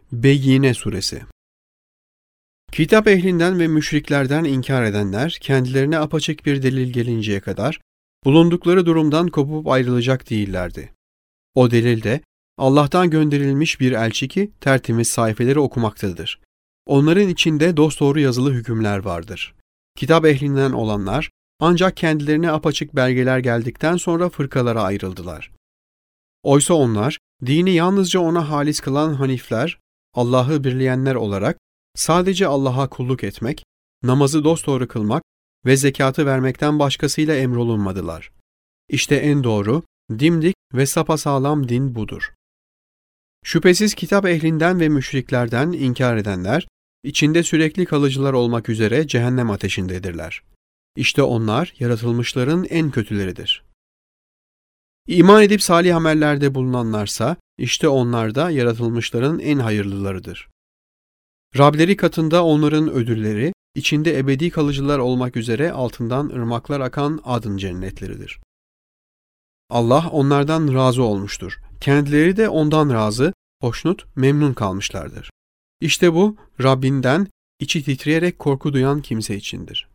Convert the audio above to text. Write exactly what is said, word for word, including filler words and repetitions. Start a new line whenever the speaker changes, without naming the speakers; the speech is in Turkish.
Beyyine Suresi. Kitap ehlinden ve müşriklerden inkar edenler, kendilerine apaçık bir delil gelinceye kadar bulundukları durumdan kopup ayrılacak değillerdi. O delil de Allah'tan gönderilmiş bir elçi ki tertemiz sayfeleri okumaktadır. Onların içinde dosdoğru yazılı hükümler vardır. Kitap ehlinden olanlar ancak kendilerine apaçık belgeler geldikten sonra fırkalara ayrıldılar. Oysa onlar, dini yalnızca ona halis kılan hanifler, Allah'ı birleyenler olarak sadece Allah'a kulluk etmek, namazı dosdoğru kılmak ve zekatı vermekten başkasıyla emrolunmadılar. İşte en doğru, dimdik ve sapasağlam din budur. Şüphesiz kitap ehlinden ve müşriklerden inkar edenler, içinde sürekli kalıcılar olmak üzere cehennem ateşindedirler. İşte onlar yaratılmışların en kötüleridir. İman edip salih amellerde bulunanlarsa, işte onlar da yaratılmışların en hayırlılarıdır. Rableri katında onların ödülleri, içinde ebedi kalıcılar olmak üzere altından ırmaklar akan adın cennetleridir. Allah onlardan razı olmuştur. Kendileri de ondan razı, hoşnut, memnun kalmışlardır. İşte bu, Rabbinden içi titreyerek korku duyan kimse içindir.